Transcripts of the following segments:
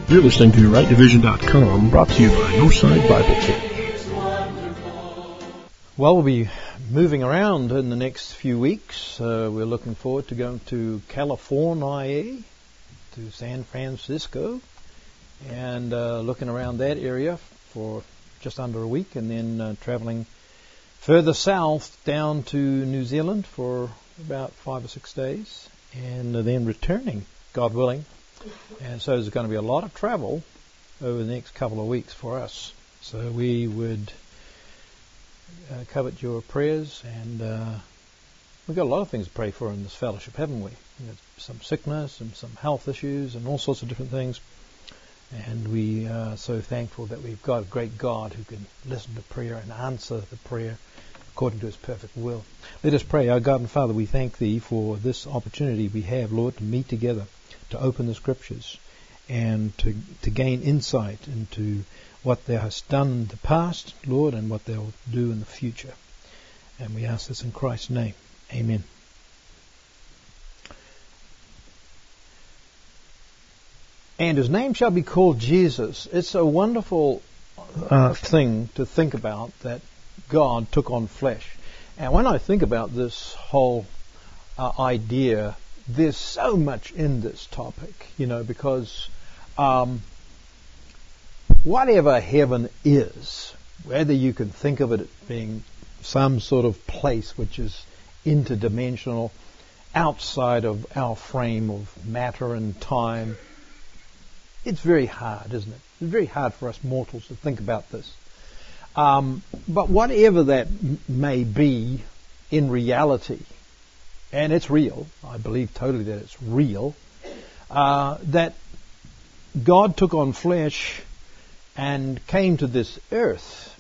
You're listening to RightDivision.com, brought to you by Northside Bible Church. Well, we'll be moving around in the next few weeks. We're looking forward to going to California, to San Francisco, and looking around that area for just under a week, and then traveling further south down to New Zealand for about 5 or 6 days, and then returning, God willing. And so there's going to be a lot of travel over the next couple of weeks for us. So we would covet your prayers, and we've got a lot of things to pray for in this fellowship, haven't we? Some sickness and some health issues and all sorts of different things. And we are so thankful that we've got a great God who can listen to prayer and answer the prayer according to His perfect will. Let us pray. Our God and Father, we thank Thee for this opportunity we have, Lord, to meet together, to open the Scriptures, and to gain insight into what Thou hast done in the past, Lord, and what Thou will do in the future. And we ask this in Christ's name. Amen. And His name shall be called Jesus. It's a wonderful thing to think about, that God took on flesh. And when I think about this whole idea, there's so much in this topic, because whatever heaven is, whether you can think of it as being some sort of place which is interdimensional, outside of our frame of matter and time, it's very hard, isn't it? It's very hard for us mortals to think about this. But whatever that may be in reality, and it's real, I believe totally that it's real, that God took on flesh and came to this earth.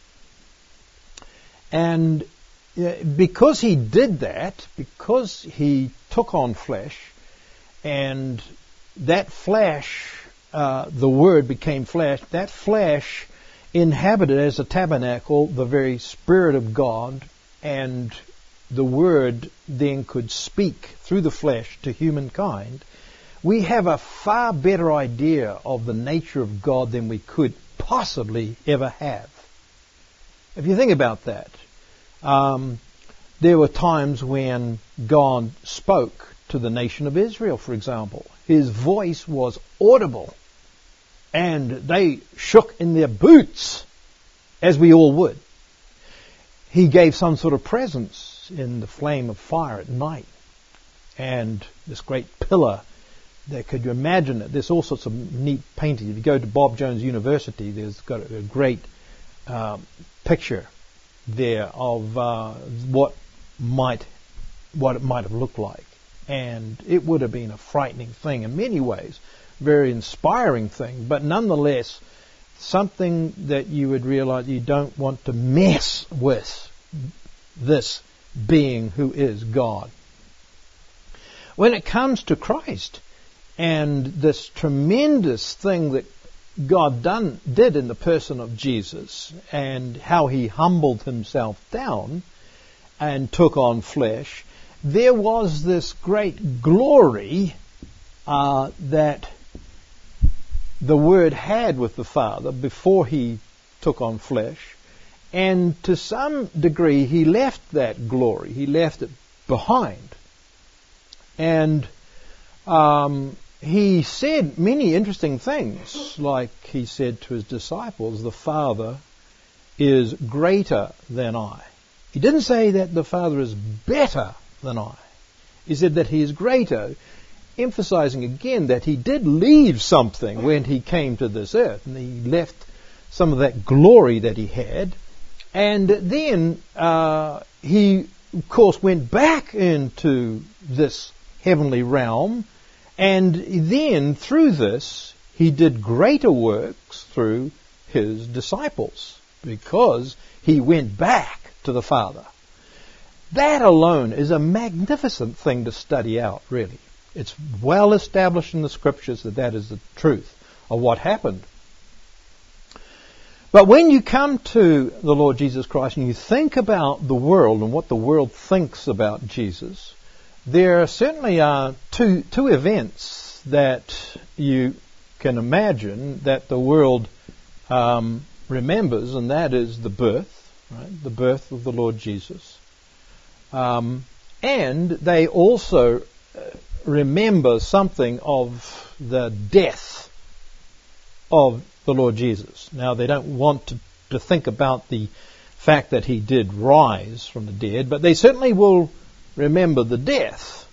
And because He did that, because He took on flesh, and that flesh, the Word became flesh, that flesh inhabited as a tabernacle the very Spirit of God, and the Word then could speak through the flesh to humankind, we have a far better idea of the nature of God than we could possibly ever have. If you think about that, there were times when God spoke to the nation of Israel, for example. His voice was audible, and they shook in their boots, as we all would. He gave some sort of presence in the flame of fire at night, and this great pillar. Could you imagine it? There's all sorts of neat paintings. If you go to Bob Jones University, there's got a great picture there of what it might have looked like, and it would have been a frightening thing in many ways, very inspiring thing, but nonetheless something that you would realize you don't want to mess with this being who is God. When it comes to Christ and this tremendous thing that God did in the person of Jesus, and how He humbled Himself down and took on flesh, there was this great glory that the Word had with the Father before He took on flesh. And to some degree, He left that glory. He left it behind. And He said many interesting things, like He said to His disciples, the Father is greater than I. He didn't say that the Father is better than I. He said that He is greater, emphasizing again that He did leave something when He came to this earth, and He left some of that glory that He had. And then He, of course, went back into this heavenly realm, and then through this He did greater works through His disciples, because He went back to the Father. That alone is a magnificent thing to study out, really. It's well established in the Scriptures that is the truth of what happened. But when you come to the Lord Jesus Christ and you think about the world and what the world thinks about Jesus, there certainly are two events that you can imagine that the world remembers, and that is the birth, right? The birth of the Lord Jesus. And they also remember something of the death of the Lord Jesus. Now, they don't want to think about the fact that he did rise from the dead, but they certainly will remember the death.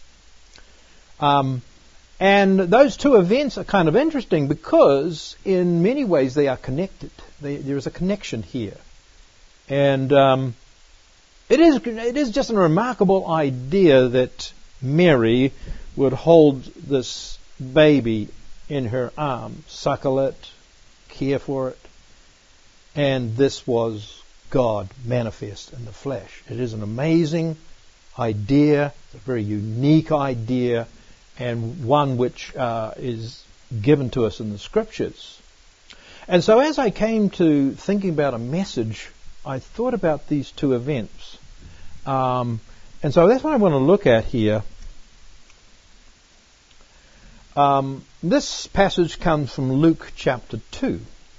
And those two events are kind of interesting because in many ways they are connected. There is a connection here. And it is just a remarkable idea that Mary would hold this baby in her arms, suckle it, care for it, and this was God manifest in the flesh. It is an amazing idea, it's a very unique idea, and one which is given to us in the Scriptures. And so as I came to thinking about a message, I thought about these two events. And so that's what I want to look at here. This passage comes from Luke chapter 2.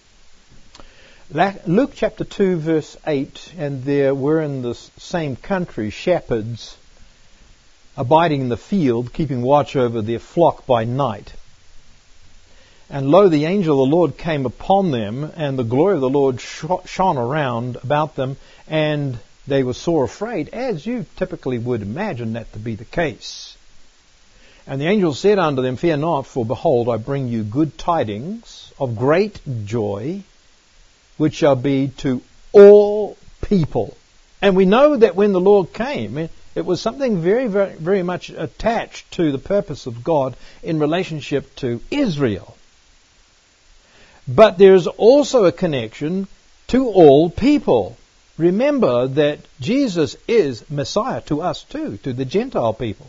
Luke chapter 2 verse 8, and there were in the same country shepherds abiding in the field, keeping watch over their flock by night. And lo, the angel of the Lord came upon them, and the glory of the Lord shone around about them, and they were sore afraid, as you typically would imagine that to be the case. And the angel said unto them, Fear not, for behold, I bring you good tidings of great joy, which shall be to all people. And we know that when the Lord came, it was something very, very, very much attached to the purpose of God in relationship to Israel. But there's also a connection to all people. Remember that Jesus is Messiah to us too, to the Gentile people.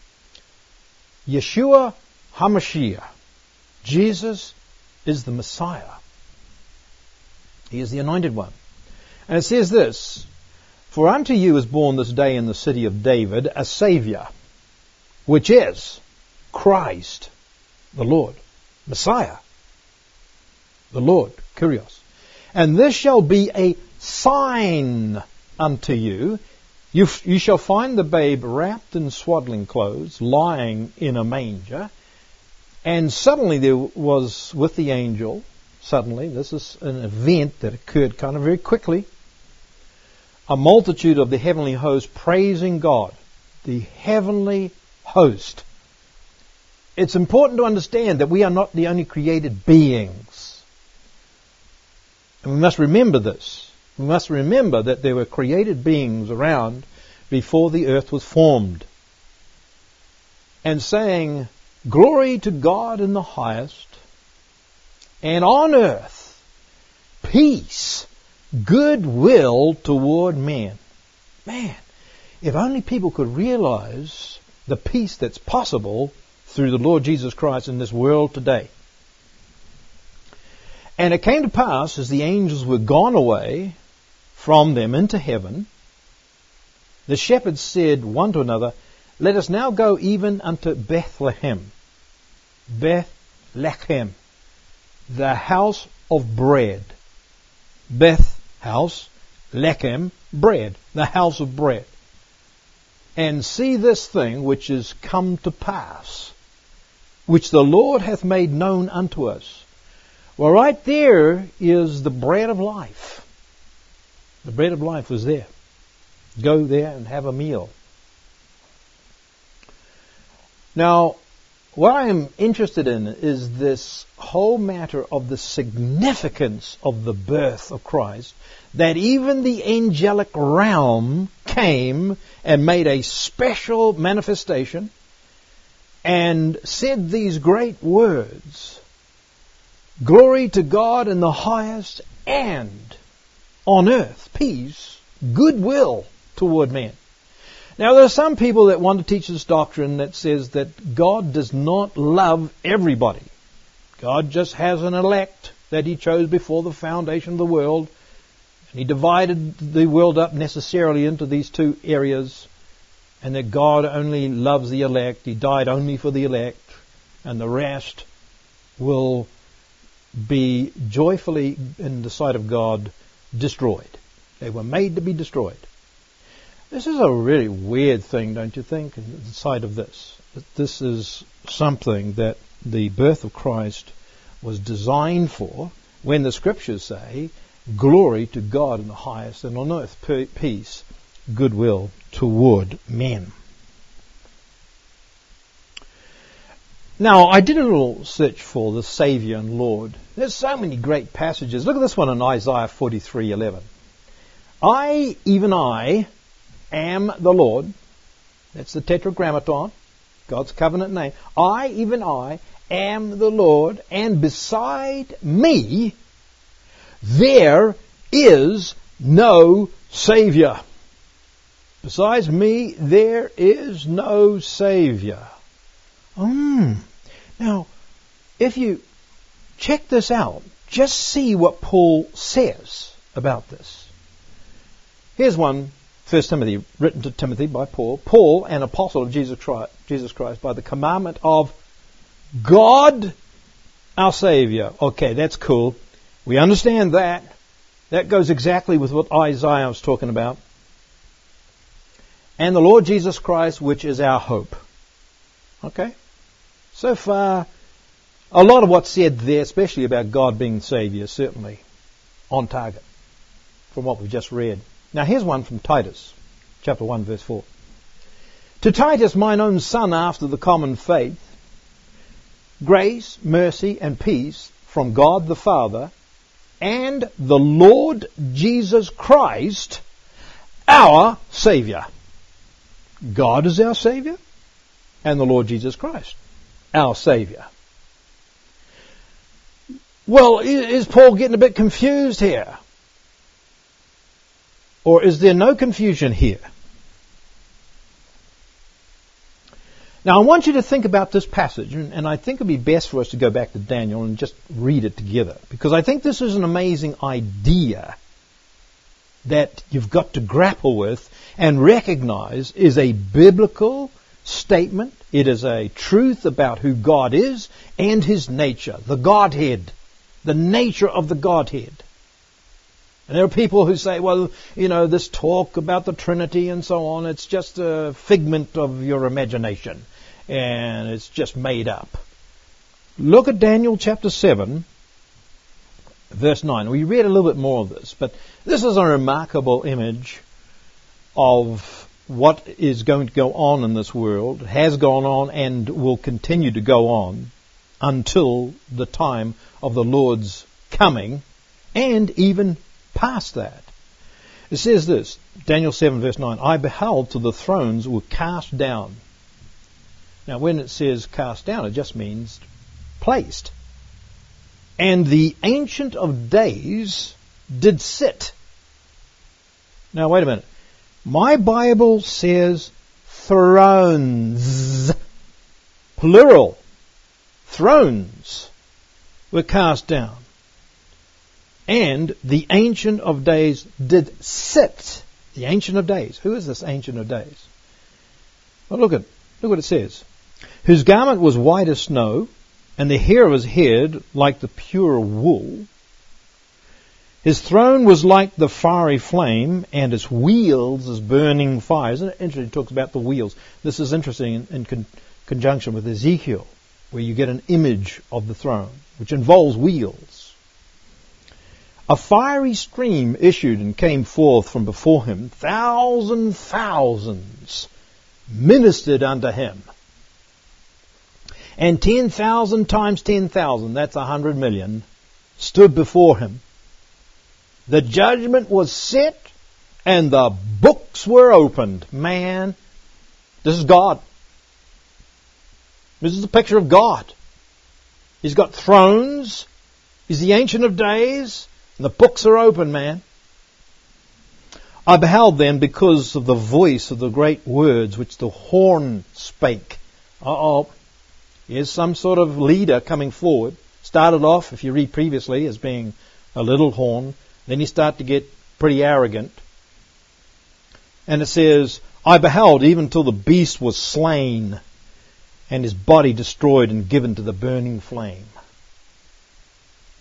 Yeshua HaMashiach. Jesus is the Messiah. He is the Anointed One. And it says this, For unto you is born this day in the city of David a Saviour, which is Christ the Lord. Messiah. The Lord, Kyrios. And this shall be a sign unto you. You shall find the babe wrapped in swaddling clothes, lying in a manger. And suddenly there was with the angel, this is an event that occurred kind of very quickly, a multitude of the heavenly host praising God. The heavenly host. It's important to understand that we are not the only created beings. And we must remember this. We must remember that there were created beings around before the earth was formed. And saying, Glory to God in the highest, and on earth, peace, goodwill toward men. Man, if only people could realize the peace that's possible through the Lord Jesus Christ in this world today. And it came to pass, as the angels were gone away from them into heaven, the shepherds said one to another, Let us now go even unto Bethlehem. Bethlehem, the house of bread. Beth, house, Lechem, bread, the house of bread. And see this thing which is come to pass, which the Lord hath made known unto us. Well, right there is the bread of life. The bread of life was there. Go there and have a meal. Now, what I am interested in is this whole matter of the significance of the birth of Christ, that even the angelic realm came and made a special manifestation and said these great words, Glory to God in the highest, and on earth, peace, goodwill toward men. Now, there are some people that want to teach this doctrine that says that God does not love everybody. God just has an elect that He chose before the foundation of the world. And He divided the world up necessarily into these two areas. And that God only loves the elect. He died only for the elect. And the rest will be joyfully, in the sight of God, destroyed. They were made to be destroyed. This is a really weird thing, don't you think, in the sight of this? That this is something that the birth of Christ was designed for, when the Scriptures say, glory to God in the highest, and on earth peace, goodwill toward men. Now, I did a little search for the Saviour and Lord. There's so many great passages. Look at this one in Isaiah 43:11. I, even I, am the Lord. That's the Tetragrammaton, God's covenant name. I, even I, am the Lord, and beside me there is no Saviour. Besides me there is no Saviour. Now, if you check this out, just see what Paul says about this. Here's one, 1 Timothy, written to Timothy by Paul. Paul, an apostle of Jesus Christ, by the commandment of God, our Saviour. Okay, that's cool. We understand that. That goes exactly with what Isaiah was talking about. And the Lord Jesus Christ, which is our hope. Okay? So far, a lot of what's said there, especially about God being Saviour, certainly on target from what we've just read. Now here's one from Titus, chapter 1, verse 4. To Titus, mine own son, after the common faith, grace, mercy, and peace from God the Father and the Lord Jesus Christ, our Saviour. God is our Saviour, and the Lord Jesus Christ, our Saviour. Well, is Paul getting a bit confused here? Or is there no confusion here? Now, I want you to think about this passage, and I think it would be best for us to go back to Daniel and just read it together, because I think this is an amazing idea that you've got to grapple with and recognize is a biblical statement. It is a truth about who God is and His nature, the Godhead, the nature of the Godhead. And there are people who say, well, this talk about the Trinity and so on, it's just a figment of your imagination, and it's just made up. Look at Daniel chapter 7, verse 9. We read a little bit more of this, but this is a remarkable image of what is going to go on in this world, has gone on and will continue to go on until the time of the Lord's coming, and even past that. It says this, Daniel 7 verse 9, I beheld till the thrones were cast down. Now when it says cast down, it just means placed. And the Ancient of Days did sit. Now wait a minute. My Bible says thrones, plural. Thrones were cast down. And the Ancient of Days did sit. The Ancient of Days. Who is this Ancient of Days? Well, look what it says. Whose garment was white as snow, and the hair of his head like the pure wool. His throne was like the fiery flame, and its wheels as burning fire. Isn't it interesting? It talks about the wheels. This is interesting in conjunction with Ezekiel, where you get an image of the throne, which involves wheels. A fiery stream issued and came forth from before him. Thousands ministered unto him. And 10,000 times 10,000, that's 100 million, stood before him. The judgment was set and the books were opened. Man, this is God. This is a picture of God. He's got thrones. He's the Ancient of Days. And the books are open, man. I beheld then because of the voice of the great words which the horn spake. Here's some sort of leader coming forward. Started off, if you read previously, as being a little horn. Then you start to get pretty arrogant. And it says, I beheld even till the beast was slain, and his body destroyed and given to the burning flame.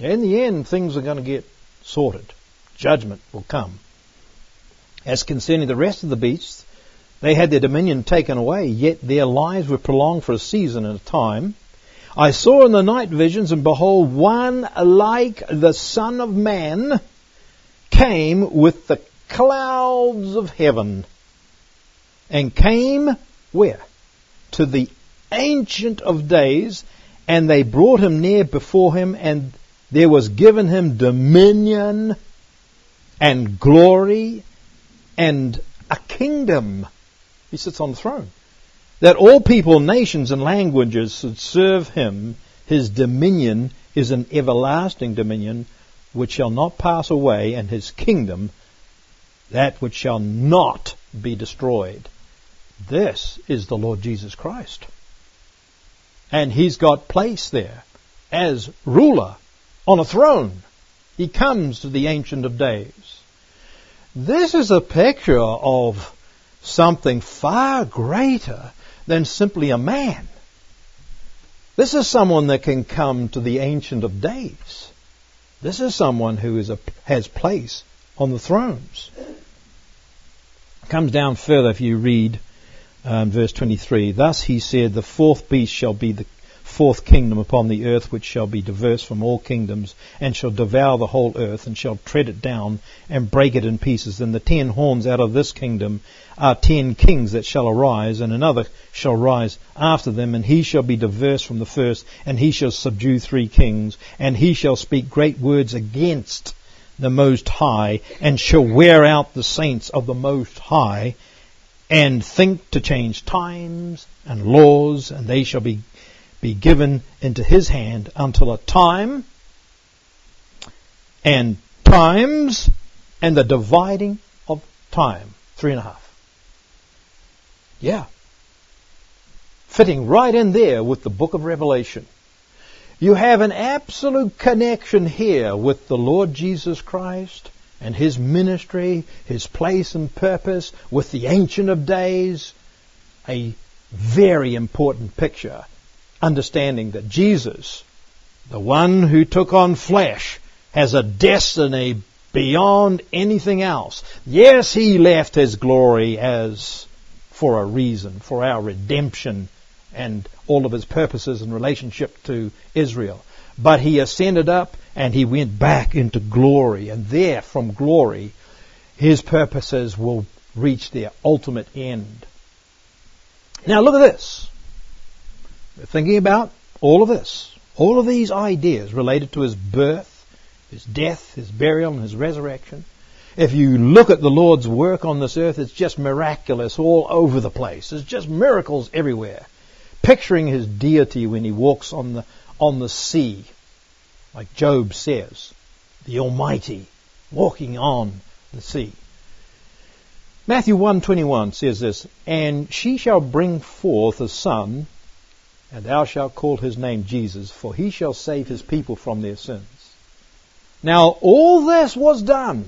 In the end, things are going to get sorted. Judgment will come. As concerning the rest of the beasts, they had their dominion taken away, yet their lives were prolonged for a season and a time. I saw in the night visions, and behold, one like the Son of Man came with the clouds of heaven, and came where? To the Ancient of Days, and they brought him near before him, and there was given him dominion and glory and a kingdom. He sits on the throne. That all people, nations, and languages should serve him. His dominion is an everlasting dominion which shall not pass away, and his kingdom that which shall not be destroyed. This is the Lord Jesus Christ. And he's got place there as ruler on a throne. He comes to the Ancient of Days. This is a picture of something far greater than simply a man. This is someone that can come to the Ancient of Days. This is someone who has place on the thrones. It comes down further if you read verse 23. Thus he said, the fourth beast shall be the fourth kingdom upon the earth, which shall be diverse from all kingdoms, and shall devour the whole earth, and shall tread it down, and break it in pieces. And the 10 horns out of this kingdom are 10 kings that shall arise, and another shall rise after them, and he shall be diverse from the first, and he shall subdue 3 kings, and he shall speak great words against the Most High, and shall wear out the saints of the Most High, and think to change times and laws, and they shall be given into his hand until a time and times and the dividing of time. 3.5. Yeah. Fitting right in there with the book of Revelation. You have an absolute connection here with the Lord Jesus Christ and his ministry, his place and purpose with the Ancient of Days. A very important picture. Understanding that Jesus, the one who took on flesh, has a destiny beyond anything else. Yes, he left his glory as for a reason, for our redemption and all of his purposes in relationship to Israel. But he ascended up and he went back into glory. And there, from glory, his purposes will reach their ultimate end. Now look at this. We're thinking about all of this. All of these ideas related to his birth, his death, his burial, and his resurrection. If you look at the Lord's work on this earth, it's just miraculous all over the place. There's just miracles everywhere. Picturing his deity when he walks on the sea, like Job says, the Almighty walking on the sea. Matthew 1:21 says this, and she shall bring forth a son, and thou shalt call his name Jesus, for he shall save his people from their sins. Now all this was done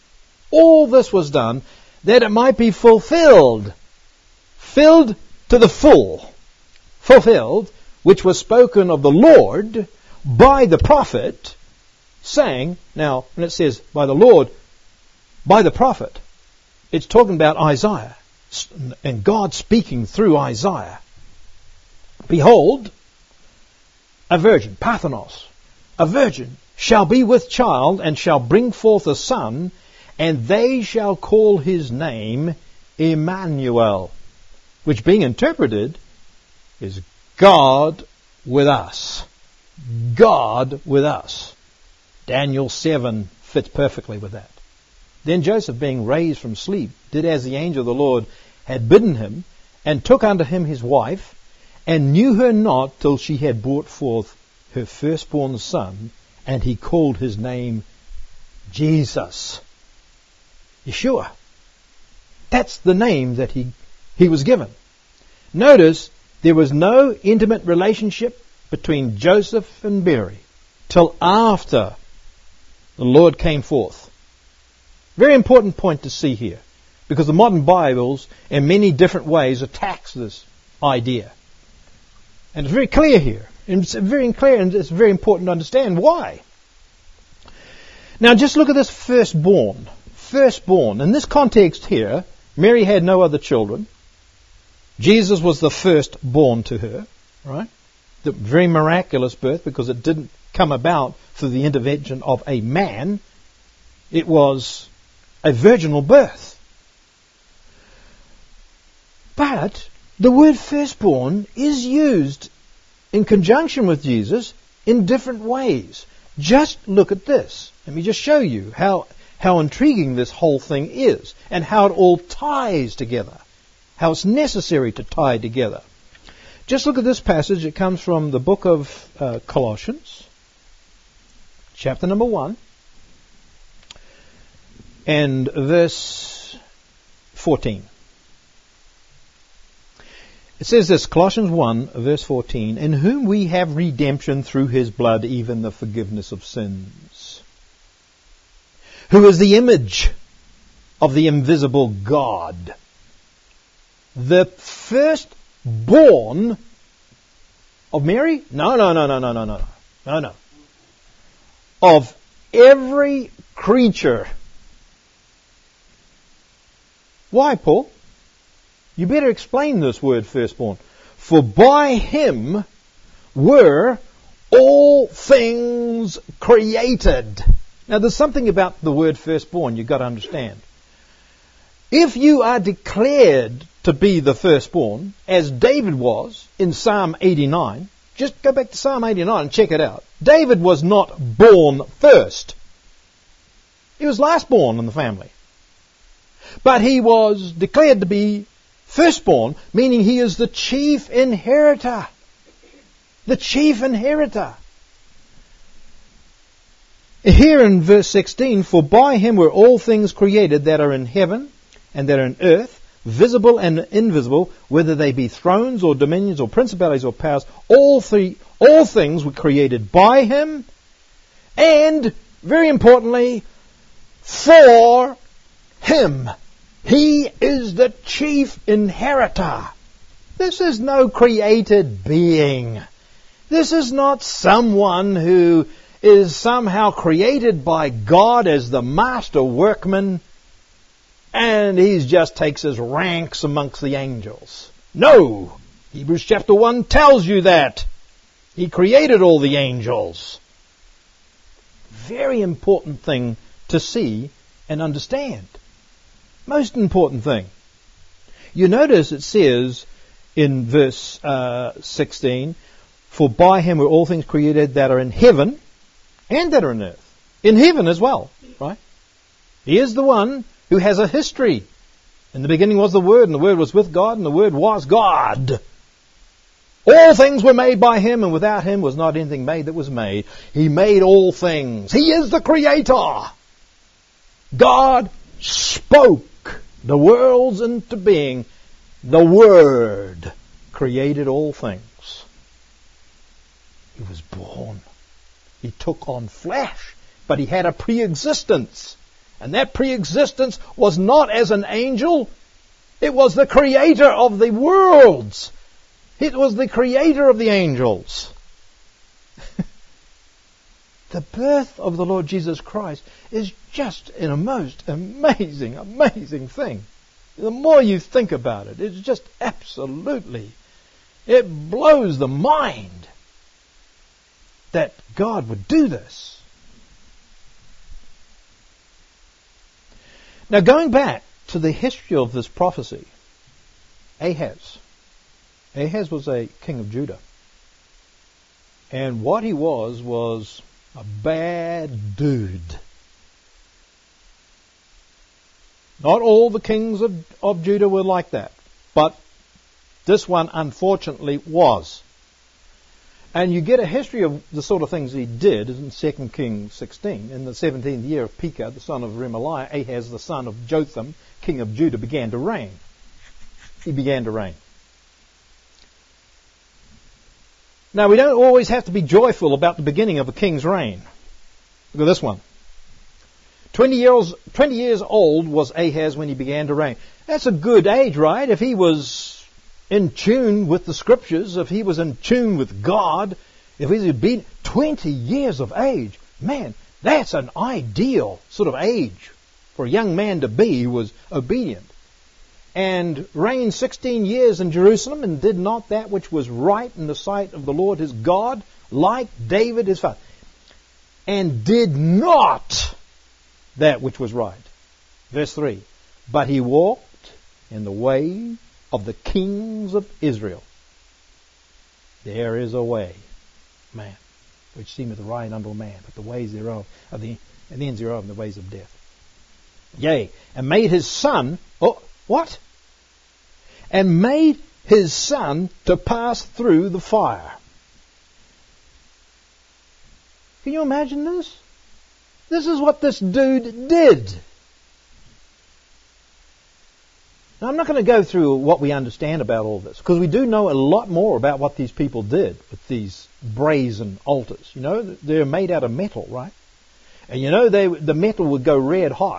that it might be fulfilled, filled to the full, fulfilled, which was spoken of the Lord by the prophet, saying, now when it says by the Lord, by the prophet, it's talking about Isaiah, and God speaking through Isaiah. Behold, a virgin, Parthenos, a virgin, shall be with child, and shall bring forth a son, and they shall call his name Emmanuel, which being interpreted is God with us. God with us. Daniel 7 fits perfectly with that. Then Joseph, being raised from sleep, did as the angel of the Lord had bidden him, and took unto him his wife, and knew her not till she had brought forth her firstborn son, and he called his name Jesus. Yeshua. That's the name that he was given. Notice there was no intimate relationship between Joseph and Mary till after the Lord came forth. Very important point to see here, because the modern Bibles in many different ways attacks this idea. And it's very clear here. And it's very clear, and it's very important to understand why. Now just look at this firstborn. Firstborn. In this context here, Mary had no other children. Jesus was the firstborn to her, right? The very miraculous birth, because it didn't come about through the intervention of a man. It was a virginal birth. But the word firstborn is used in conjunction with Jesus in different ways. Just look at this. Let me just show you how intriguing this whole thing is and how it all ties together, how it's necessary to tie together. Just look at this passage. It comes from the book of Colossians, chapter number 1, and verse 14. It says this, Colossians 1, verse 14, in whom we have redemption through his blood, even the forgiveness of sins, who is the image of the invisible God, the firstborn of Mary? No. Of every creature. Why, Paul? You better explain this word firstborn. For by him were all things created. Now there's something about the word firstborn you've got to understand. If you are declared to be the firstborn, as David was in Psalm 89, just go back to Psalm 89 and check it out. David was not born first. He was last born in the family. But he was declared to be firstborn, meaning he is the chief inheritor. The chief inheritor. Here in verse 16, for by him were all things created that are in heaven and that are in earth, visible and invisible, whether they be thrones or dominions or principalities or powers, all things were created by him, and, very importantly, for him. He is the chief inheritor. This is no created being. This is not someone who is somehow created by God as the master workman, and he just takes his ranks amongst the angels. No! Hebrews chapter 1 tells you that. He created all the angels. Very important thing to see and understand. Most important thing. You notice it says in verse 16, for by him were all things created that are in heaven and that are in earth. In heaven as well, right? He is the one who has a history. In the beginning was the Word, and the Word was with God, and the Word was God. All things were made by him, and without him was not anything made that was made. He made all things. He is the Creator. God spoke the worlds into being. The Word created all things. He was born. He took on flesh, but he had a pre-existence. And that pre-existence was not as an angel. It was the creator of the worlds. It was the creator of the angels. The birth of the Lord Jesus Christ is just a most amazing, amazing thing. The more you think about it, it's just absolutely, it blows the mind that God would do this. Now going back to the history of this prophecy, Ahaz was a king of Judah. And what he was a bad dude. Not all the kings of Judah were like that, but this one unfortunately was. And you get a history of the sort of things he did in 2 Kings 16. In the 17th year of Pekah, the son of Remaliah, Ahaz, the son of Jotham, king of Judah, began to reign. He began to reign. Now, we don't always have to be joyful about the beginning of a king's reign. Look at this one. 20 years old was Ahaz when he began to reign. That's a good age, right? If he was in tune with the Scriptures, if he was in tune with God, if he had been 20 years of age, man, That's an ideal sort of age for a young man to be who was obedient. And reigned 16 years in Jerusalem, and did not that which was right in the sight of the Lord his God, like David his father. And did not that which was right. Verse 3. But he walked in the way of the kings of Israel. There is a way, man, which seemeth right unto a man, but the ways thereof are the ends thereof are the ways of death. Yea, and made his son, what? And made his son to pass through the fire. Can you imagine this? This is what this dude did. Now, I'm not going to go through what we understand about all this, because we do know a lot more about what these people did with these brazen altars. You know, they're made out of metal, right? And you know, the metal would go red hot.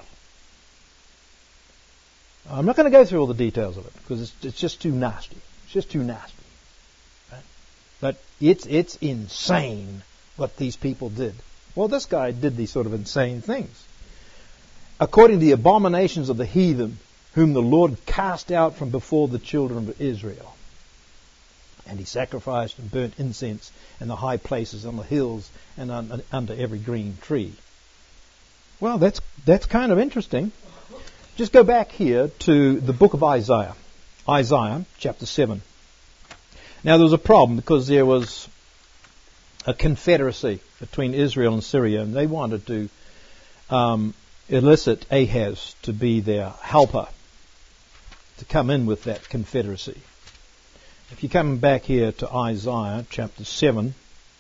I'm not going to go through all the details of it, because it's just too nasty. It's just too nasty. Right? But it's insane what these people did. Well, this guy did these sort of insane things. According to the abominations of the heathen, whom the Lord cast out from before the children of Israel. And he sacrificed and burnt incense in the high places, on the hills, and under every green tree. Well, that's kind of interesting. Just go back here to the book of Isaiah. Isaiah chapter 7. Now there was a problem, because there was a confederacy between Israel and Syria, and they wanted to elicit Ahaz to be their helper, to come in with that confederacy. If you come back here to Isaiah chapter 7,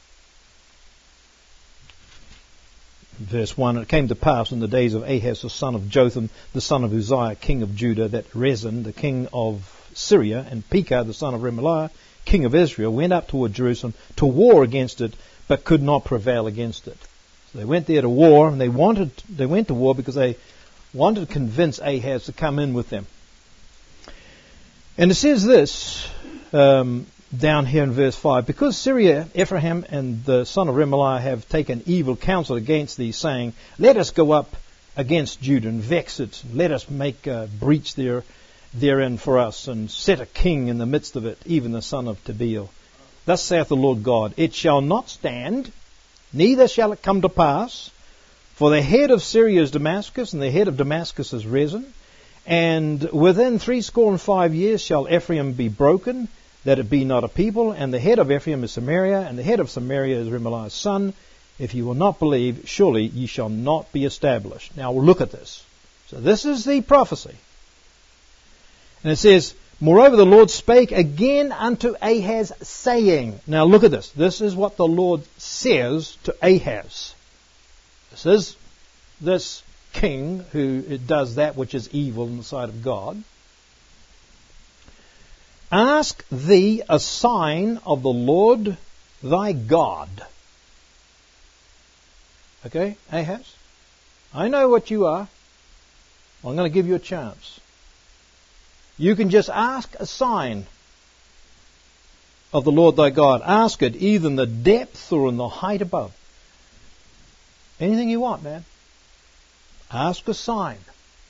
verse 1, it came to pass in the days of Ahaz the son of Jotham, the son of Uzziah, king of Judah, that Rezin, the king of Syria, and Pekah, the son of Remaliah, king of Israel, went up toward Jerusalem to war against it, but could not prevail against it. So they went there to war, and they went to war because they wanted to convince Ahaz to come in with them. And it says this down here in verse 5, because Syria, Ephraim, and the son of Remaliah have taken evil counsel against thee, saying, let us go up against Judah and vex it, let us make a breach therein for us, and set a king in the midst of it, even the son of Tabeel. Thus saith the Lord God, it shall not stand, neither shall it come to pass, for the head of Syria is Damascus, and the head of Damascus is Rezin, and within 65 years shall Ephraim be broken, that it be not a people, and the head of Ephraim is Samaria, and the head of Samaria is Remaliah's son. If you will not believe, surely ye shall not be established. Now look at this. So this is the prophecy. And it says, moreover the Lord spake again unto Ahaz, saying. Now look at this. This is what the Lord says to Ahaz. This is this king who does that which is evil in the sight of God. Ask thee a sign of the Lord thy God. Okay, Ahaz? I know what you are. I'm going to give you a chance. You can just ask a sign of the Lord thy God. Ask it either in the depth or in the height above. Anything you want, man. Ask a sign.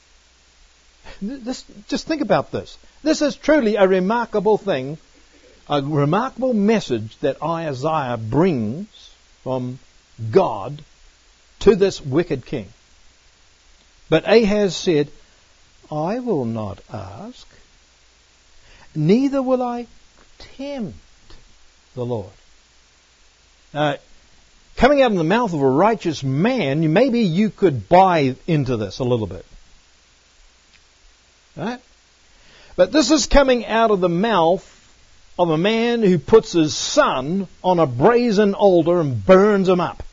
Just think about this. This is truly a remarkable thing, a remarkable message that Isaiah brings from God to this wicked king. But Ahaz said, I will not ask, neither will I tempt the Lord. Coming out of the mouth of a righteous man, maybe you could buy into this a little bit. Right? But this is coming out of the mouth of a man who puts his son on a brazen altar and burns him up.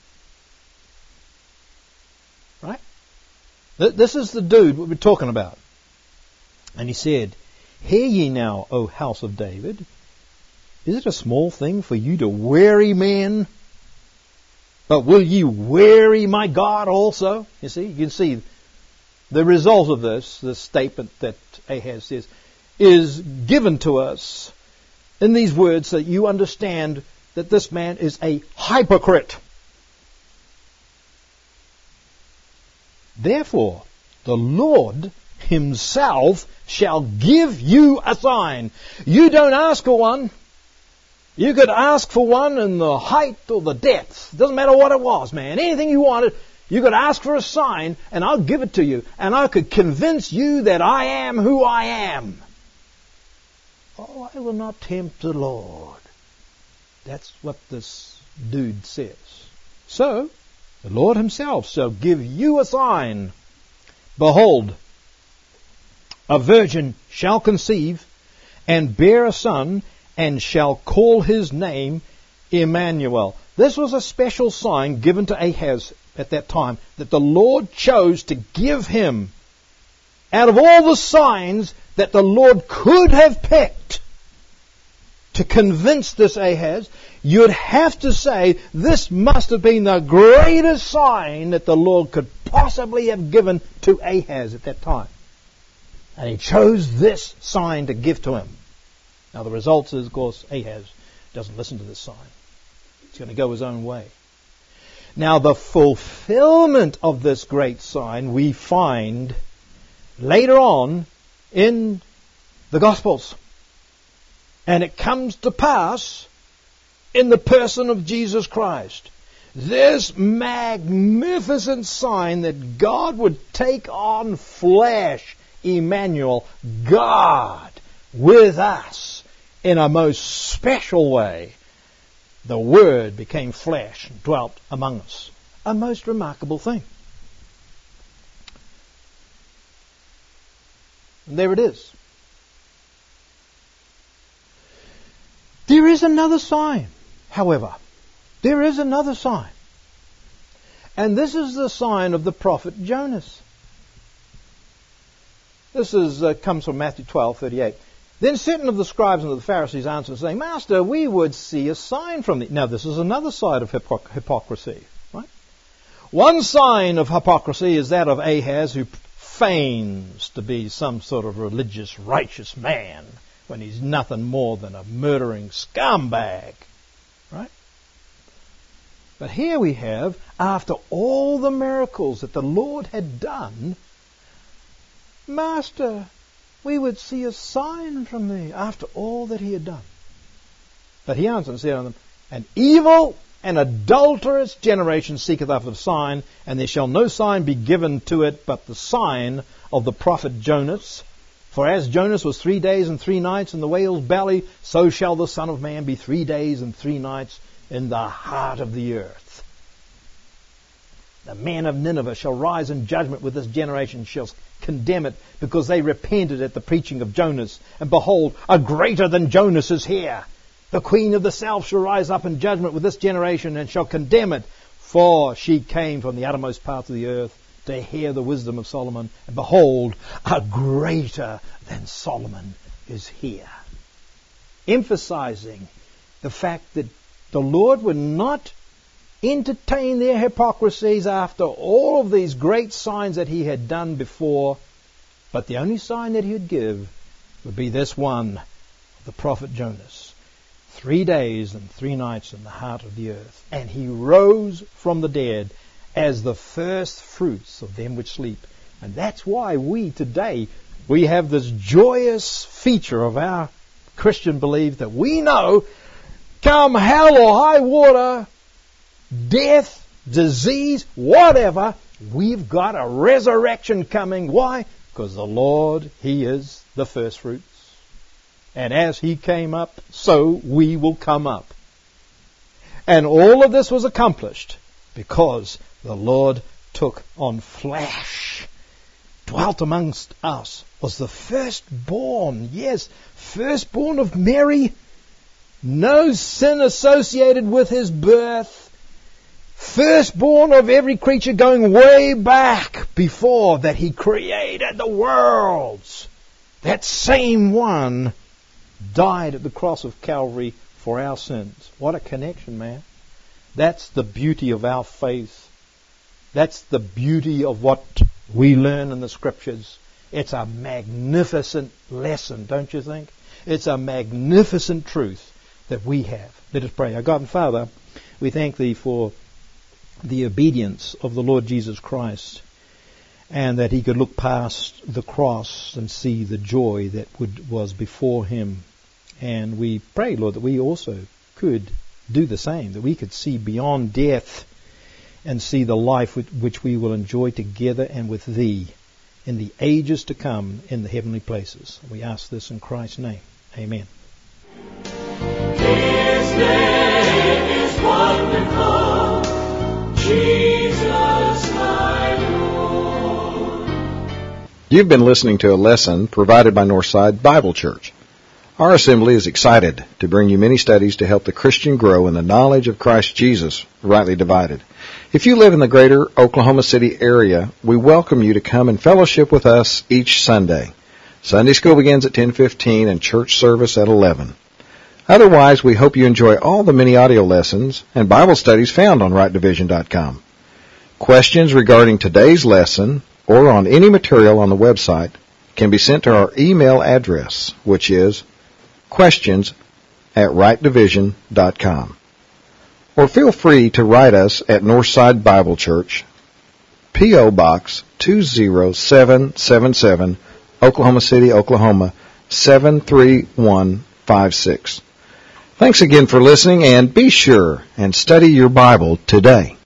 Right? This is the dude we're talking about. And he said, hear ye now, O house of David. Is it a small thing for you to weary men? But will ye weary my God also? You see, you can see the result of this statement that Ahaz says, is given to us in these words so that you understand that this man is a hypocrite. Therefore, the Lord himself shall give you a sign. You don't ask for one. You could ask for one in the height or the depth. Doesn't matter what it was, man. Anything you wanted, you could ask for a sign and I'll give it to you. And I could convince you that I am who I am. Oh, I will not tempt the Lord. That's what this dude says. So, the Lord himself shall give you a sign. Behold, a virgin shall conceive and bear a son, and shall call his name Emmanuel. This was a special sign given to Ahaz at that time that the Lord chose to give him. Out of all the signs that the Lord could have picked to convince this Ahaz, you'd have to say this must have been the greatest sign that the Lord could possibly have given to Ahaz at that time. And he chose this sign to give to him. Now the result is, of course, Ahaz doesn't listen to this sign. He's going to go his own way. Now the fulfillment of this great sign we find later on in the Gospels. And it comes to pass in the person of Jesus Christ. This magnificent sign that God would take on flesh, Emmanuel, God with us in a most special way. The Word became flesh and dwelt among us. A most remarkable thing. And there it is. There is another sign, however. There is another sign. And this is the sign of the prophet Jonas. This comes from Matthew 12:38. Then certain of the scribes and of the Pharisees answered, saying, Master, we would see a sign from thee. Now this is another side of hypocrisy, right? One sign of hypocrisy is that of Ahaz, who feigns to be some sort of religious, righteous man when he's nothing more than a murdering scumbag, right? But here we have, after all the miracles that the Lord had done, Master, we would see a sign from thee, after all that he had done. But he answered and said unto them, An evil and adulterous generation seeketh after a sign, and there shall no sign be given to it but the sign of the prophet Jonas. For as Jonas was 3 days and 3 nights in the whale's belly, so shall the Son of Man be 3 days and 3 nights in the heart of the earth. The men of Nineveh shall rise in judgment with this generation, shall condemn it, because they repented at the preaching of Jonas. And behold, a greater than Jonas is here. The queen of the south shall rise up in judgment with this generation, and shall condemn it, for she came from the uttermost parts of the earth to hear the wisdom of Solomon. And behold, a greater than Solomon is here. Emphasizing the fact that the Lord would not entertain their hypocrisies after all of these great signs that he had done before, but the only sign that he would give would be this one, the prophet Jonas. 3 days and 3 nights in the heart of the earth. And he rose from the dead as the first fruits of them which sleep. And that's why we today, we have this joyous feature of our Christian belief that we know, come hell or high water, death, disease, whatever, we've got a resurrection coming. Why? Because the Lord, he is the first fruits. And as he came up, so we will come up. And all of this was accomplished because the Lord took on flesh, dwelt amongst us, was the firstborn, yes, firstborn of Mary, no sin associated with his birth, firstborn of every creature going way back before that he created the worlds. That same one died at the cross of Calvary for our sins. What a connection, man. That's the beauty of our faith. That's the beauty of what we learn in the Scriptures. It's a magnificent lesson, don't you think? It's a magnificent truth that we have. Let us pray. Our God and Father, we thank Thee for the obedience of the Lord Jesus Christ. and that he could look past the cross and see the joy that was before him. And we pray, Lord, that we also could do the same, that we could see beyond death and see the life which we will enjoy together and with Thee in the ages to come in the heavenly places. We ask this in Christ's name. Amen. His name is wonderful, Jesus my Lord. You've been listening to a lesson provided by Northside Bible Church. Our assembly is excited to bring you many studies to help the Christian grow in the knowledge of Christ Jesus, rightly divided. If you live in the greater Oklahoma City area, we welcome you to come and fellowship with us each Sunday. Sunday school begins at 10:15 and church service at 11. Otherwise, we hope you enjoy all the many audio lessons and Bible studies found on rightdivision.com. Questions regarding today's lesson or on any material on the website can be sent to our email address, which is questions@rightdivision.com. Or feel free to write us at Northside Bible Church, P.O. Box 20777, Oklahoma City, Oklahoma 73156. Thanks again for listening, and be sure and study your Bible today.